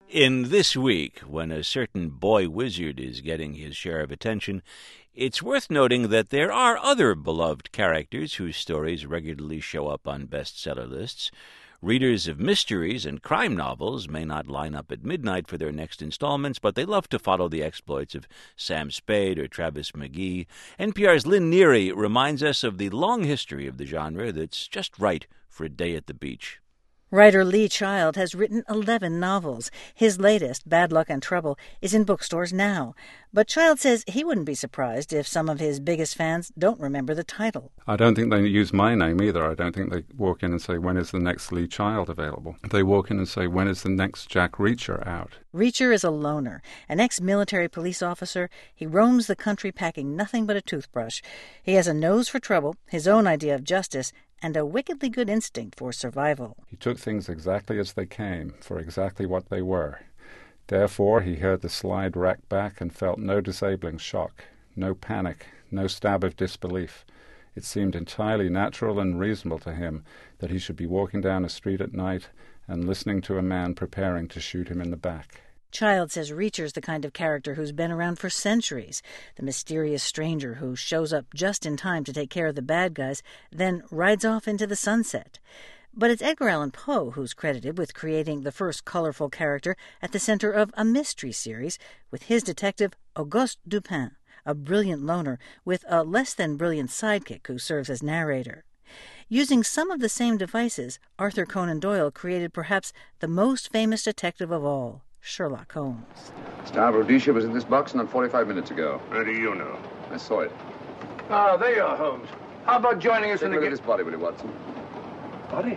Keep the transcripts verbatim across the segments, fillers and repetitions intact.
In this week, when a certain boy wizard is getting his share of attention, it's worth noting that there are other beloved characters whose stories regularly show up on bestseller lists. Readers of mysteries and crime novels may not line up at midnight for their next installments, but they love to follow the exploits of Sam Spade or Travis McGee. N P R's Lynn Neary reminds us of the long history of the genre that's just right for a day at the beach. Writer Lee Child has written eleven novels. His latest, Bad Luck and Trouble, is in bookstores now. But Child says he wouldn't be surprised if some of his biggest fans don't remember the title. I don't think they use my name either. I don't think they walk in and say, when is the next Lee Child available? They walk in and say, when is the next Jack Reacher out? Reacher is a loner, an ex-military police officer. He roams the country packing nothing but a toothbrush. He has a nose for trouble, his own idea of justice, and a wickedly good instinct for survival. He took things exactly as they came, for exactly what they were. Therefore, he heard the slide rack back and felt no disabling shock, no panic, no stab of disbelief. It seemed entirely natural and reasonable to him that he should be walking down a street at night and listening to a man preparing to shoot him in the back. Child says Reacher's the kind of character who's been around for centuries, the mysterious stranger who shows up just in time to take care of the bad guys, then rides off into the sunset. But it's Edgar Allan Poe who's credited with creating the first colorful character at the center of a mystery series with his detective Auguste Dupin, a brilliant loner with a less-than-brilliant sidekick who serves as narrator. Using some of the same devices, Arthur Conan Doyle created perhaps the most famous detective of all, Sherlock Holmes. Star Rhodesia was in this box not forty-five minutes ago. How do you know? I saw it. Ah, there you are, Holmes. How about joining us Take in a the... look at this body, will you, Watson? Body?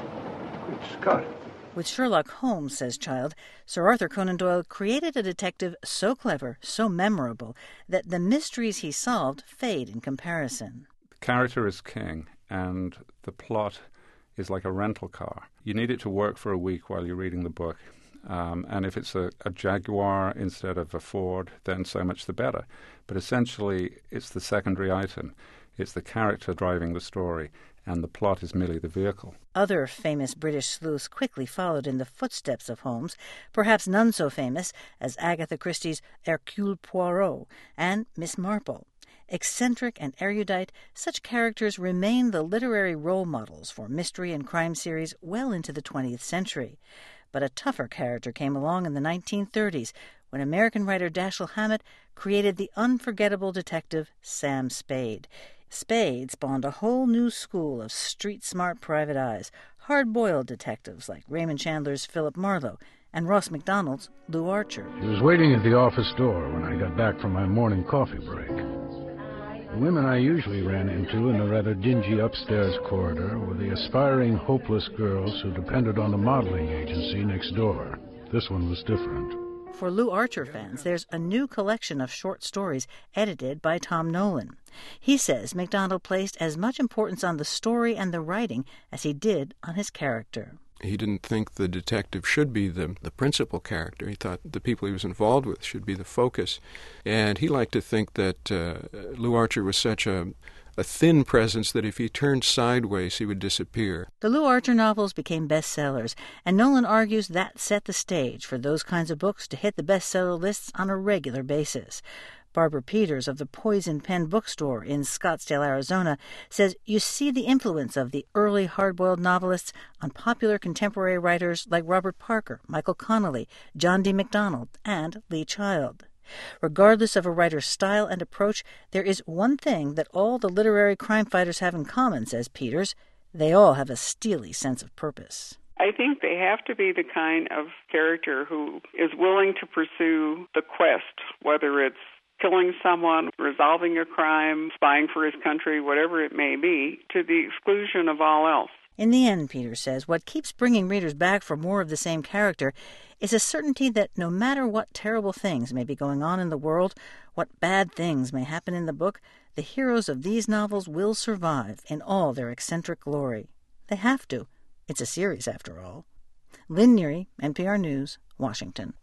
Good Scott. With Sherlock Holmes, says Child, Sir Arthur Conan Doyle created a detective so clever, so memorable, that the mysteries he solved fade in comparison. The character is king, and the plot is like a rental car. You need it to work for a week while you're reading the book. Um, and if it's a, a Jaguar instead of a Ford, then so much the better. But essentially, it's the secondary item. It's the character driving the story, and the plot is merely the vehicle. Other famous British sleuths quickly followed in the footsteps of Holmes, perhaps none so famous as Agatha Christie's Hercule Poirot and Miss Marple. Eccentric and erudite, such characters remain the literary role models for mystery and crime series well into the twentieth century. But a tougher character came along in the nineteen thirties when American writer Dashiell Hammett created the unforgettable detective Sam Spade. Spade spawned a whole new school of street-smart private eyes, hard-boiled detectives like Raymond Chandler's Philip Marlowe and Ross MacDonald's Lew Archer. He was waiting at the office door when I got back from my morning coffee break. The women I usually ran into in the rather dingy upstairs corridor were the aspiring, hopeless girls who depended on the modeling agency next door. This one was different. For Lew Archer fans, there's a new collection of short stories edited by Tom Nolan. He says MacDonald placed as much importance on the story and the writing as he did on his character. He didn't think the detective should be the, the principal character. He thought the people he was involved with should be the focus. And he liked to think that uh, Lew Archer was such a, a thin presence that if he turned sideways, he would disappear. The Lew Archer novels became bestsellers, and Nolan argues that set the stage for those kinds of books to hit the bestseller lists on a regular basis. Barbara Peters of the Poison Pen bookstore in Scottsdale, Arizona, says you see the influence of the early hard-boiled novelists on popular contemporary writers like Robert Parker, Michael Connelly, John D. MacDonald, and Lee Child. Regardless of a writer's style and approach, there is one thing that all the literary crime fighters have in common, says Peters. They all have a steely sense of purpose. I think they have to be the kind of character who is willing to pursue the quest, whether it's killing someone, resolving a crime, spying for his country, whatever it may be, to the exclusion of all else. In the end, Peters says, what keeps bringing readers back for more of the same character is a certainty that no matter what terrible things may be going on in the world, what bad things may happen in the book, the heroes of these novels will survive in all their eccentric glory. They have to. It's a series, after all. Lynn Neary, N P R News, Washington.